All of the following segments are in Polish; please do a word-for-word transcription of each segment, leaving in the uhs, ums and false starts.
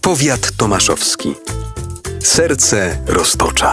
Powiat tomaszowski. Serce Roztocza.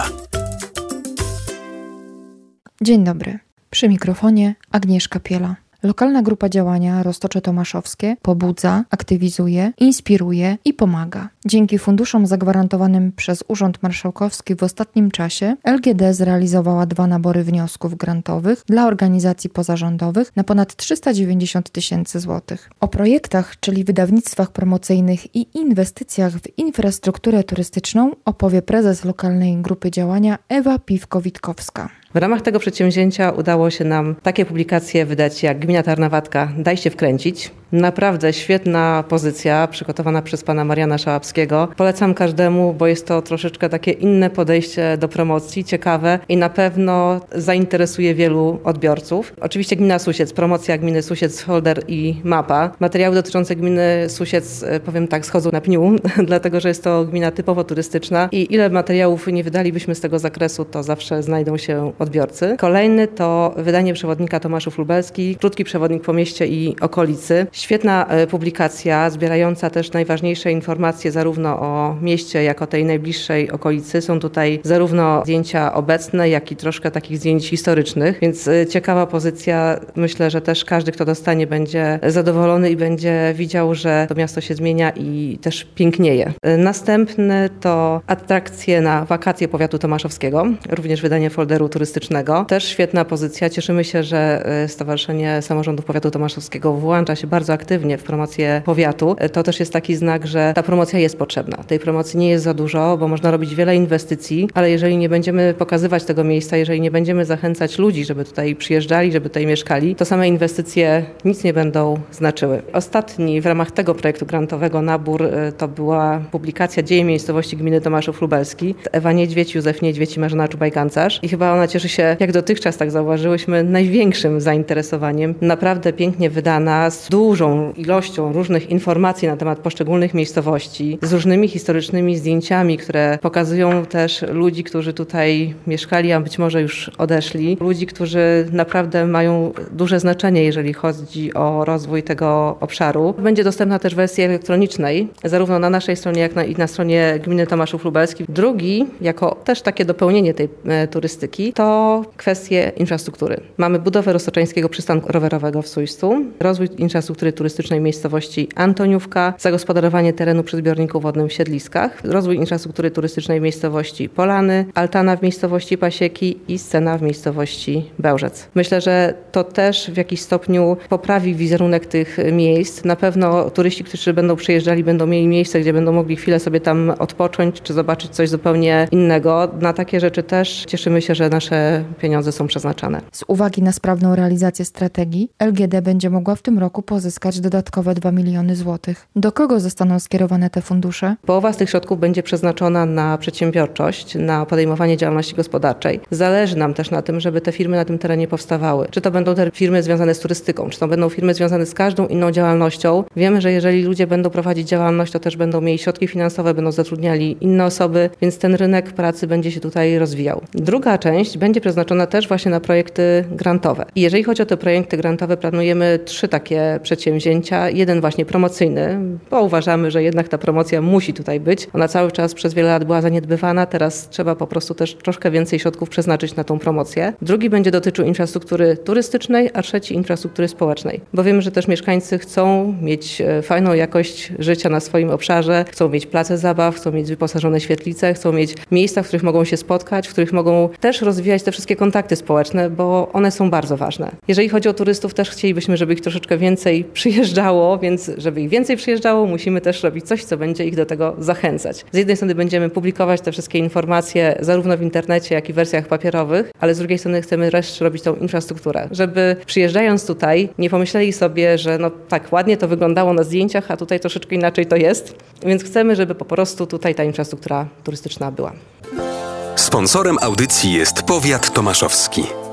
Dzień dobry. Przy mikrofonie Agnieszka Piela. Lokalna grupa działania Roztocze Tomaszowskie pobudza, aktywizuje, inspiruje i pomaga. Dzięki funduszom zagwarantowanym przez Urząd Marszałkowski w ostatnim czasie L G D zrealizowała dwa nabory wniosków grantowych dla organizacji pozarządowych na ponad trzysta dziewięćdziesiąt tysięcy złotych. O projektach, czyli wydawnictwach promocyjnych i inwestycjach w infrastrukturę turystyczną opowie prezes lokalnej grupy działania Ewa Piwko-Witkowska. W ramach tego przedsięwzięcia udało się nam takie publikacje wydać jak Gmina Tarnawatka Daj się wkręcić. Naprawdę świetna pozycja przygotowana przez pana Mariana Szałapskiego. Polecam każdemu, bo jest to troszeczkę takie inne podejście do promocji, ciekawe i na pewno zainteresuje wielu odbiorców. Oczywiście Gmina Susiec, promocja Gminy Susiec, folder i mapa. Materiały dotyczące Gminy Susiec, powiem tak, schodzą na pniu, dlatego że jest to gmina typowo turystyczna i ile materiałów nie wydalibyśmy z tego zakresu, to zawsze znajdą się odbiorcy. Kolejny to wydanie przewodnika Tomaszów Lubelski, krótki przewodnik po mieście i okolicy. Świetna publikacja, zbierająca też najważniejsze informacje zarówno o mieście, jak o tej najbliższej okolicy. Są tutaj zarówno zdjęcia obecne, jak i troszkę takich zdjęć historycznych, więc ciekawa pozycja. Myślę, że też każdy, kto dostanie, będzie zadowolony i będzie widział, że to miasto się zmienia i też pięknieje. Następny to atrakcje na wakacje powiatu tomaszowskiego, również wydanie folderu turystycznego. Też świetna pozycja. Cieszymy się, że Stowarzyszenie Samorządów Powiatu Tomaszowskiego włącza się bardzo aktywnie w promocję powiatu. To też jest taki znak, że ta promocja jest potrzebna. Tej promocji nie jest za dużo, bo można robić wiele inwestycji, ale jeżeli nie będziemy pokazywać tego miejsca, jeżeli nie będziemy zachęcać ludzi, żeby tutaj przyjeżdżali, żeby tutaj mieszkali, to same inwestycje nic nie będą znaczyły. Ostatni w ramach tego projektu grantowego nabór to była publikacja Dzieje miejscowości gminy Tomaszów Lubelski. Ewa Niedźwiedź, Józef Niedźwiedź i Marzena Czubaj-Gancarz. I chyba ona cieszy się, jak dotychczas tak zauważyłyśmy, największym zainteresowaniem. Naprawdę pięknie wydana, z dużą ilością różnych informacji na temat poszczególnych miejscowości, z różnymi historycznymi zdjęciami, które pokazują też ludzi, którzy tutaj mieszkali, a być może już odeszli. Ludzi, którzy naprawdę mają duże znaczenie, jeżeli chodzi o rozwój tego obszaru. Będzie dostępna też w wersji elektronicznej, zarówno na naszej stronie, jak i na stronie gminy Tomaszów Lubelski. Drugi, jako też takie dopełnienie tej e, turystyki, to kwestie infrastruktury. Mamy budowę roztoczeńskiego przystanku rowerowego w Sujstu, rozwój infrastruktury turystycznej miejscowości Antoniówka, zagospodarowanie terenu przy zbiorniku wodnym w Siedliskach, rozwój infrastruktury turystycznej miejscowości Polany, altana w miejscowości Pasieki i scena w miejscowości Bełżec. Myślę, że to też w jakiś stopniu poprawi wizerunek tych miejsc. Na pewno turyści, którzy będą przyjeżdżali, będą mieli miejsce, gdzie będą mogli chwilę sobie tam odpocząć, czy zobaczyć coś zupełnie innego. Na takie rzeczy też cieszymy się, że nasze pieniądze są przeznaczane. Z uwagi na sprawną realizację strategii, L G D będzie mogła w tym roku pozyskać dodatkowe dwa miliony złotych. Do kogo zostaną skierowane te fundusze? Połowa z tych środków będzie przeznaczona na przedsiębiorczość, na podejmowanie działalności gospodarczej. Zależy nam też na tym, żeby te firmy na tym terenie powstawały. Czy to będą te firmy związane z turystyką, czy to będą firmy związane z każdą inną działalnością. Wiemy, że jeżeli ludzie będą prowadzić działalność, to też będą mieli środki finansowe, będą zatrudniali inne osoby, więc ten rynek pracy będzie się tutaj rozwijał. Druga część będzie przeznaczona też właśnie na projekty grantowe. I jeżeli chodzi o te projekty grantowe, planujemy trzy takie przedsięwzięcia. Jeden właśnie promocyjny, bo uważamy, że jednak ta promocja musi tutaj być. Ona cały czas przez wiele lat była zaniedbywana, teraz trzeba po prostu też troszkę więcej środków przeznaczyć na tą promocję. Drugi będzie dotyczył infrastruktury turystycznej, a trzeci infrastruktury społecznej. Bo wiemy, że też mieszkańcy chcą mieć fajną jakość życia na swoim obszarze, chcą mieć place zabaw, chcą mieć wyposażone świetlice, chcą mieć miejsca, w których mogą się spotkać, w których mogą też rozwijać te wszystkie kontakty społeczne, bo one są bardzo ważne. Jeżeli chodzi o turystów, też chcielibyśmy, żeby ich troszeczkę więcej przyjeżdżało, więc żeby ich więcej przyjeżdżało, musimy też robić coś, co będzie ich do tego zachęcać. Z jednej strony będziemy publikować te wszystkie informacje zarówno w internecie, jak i w wersjach papierowych, ale z drugiej strony chcemy też robić tą infrastrukturę, żeby przyjeżdżając tutaj nie pomyśleli sobie, że no tak ładnie to wyglądało na zdjęciach, a tutaj troszeczkę inaczej to jest, więc chcemy, żeby po prostu tutaj ta infrastruktura turystyczna była. Sponsorem audycji jest Powiat Tomaszowski.